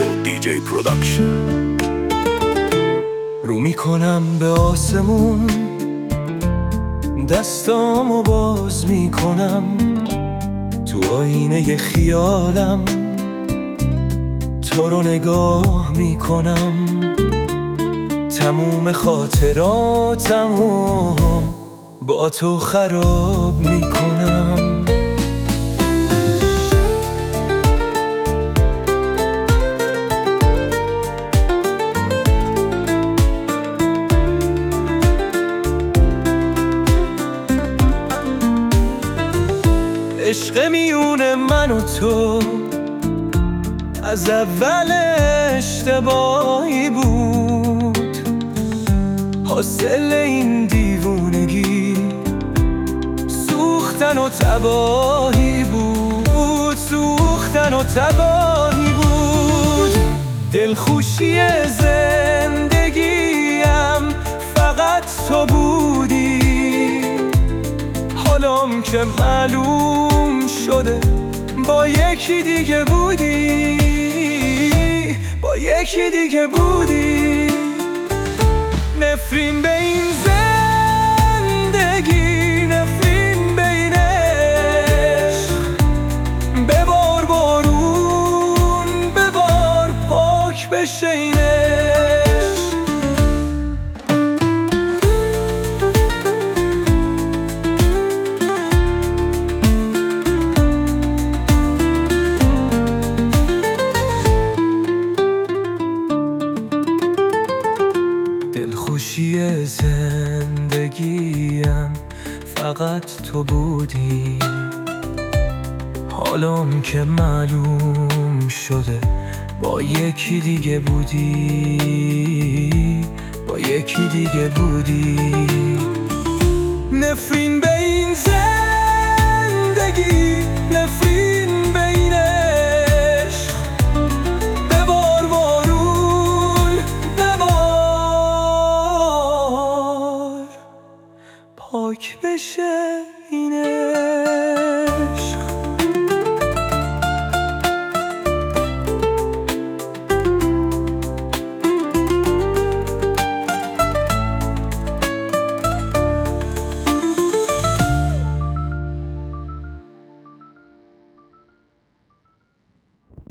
دیجی پروداکشن. رو میکنم به آسمون، دستامو باز میکنم، تو آینه خیالم تو رو نگاه میکنم، تموم خاطراتمو با تو خراب میکنم. عشق میونه من و تو از اول اشتباهی بود، حاصل این دیوونگی سوختن و تباهی بود، سوختن و تباهی بود. دلخوشی زندگیم فقط تو بودی، حالم که معلوم شده با یکی دیگه بودی، با یکی دیگه بودی. نفرین به این زندگی، نفرین به این عشق، ببار بارون، ببار پاک بشه این عشق. دلخوشی زندگیم فقط تو بودی، حالم که معلوم شده با یکی دیگه بودی، با یکی دیگه بودی. نفرین به این زندگی، نفرین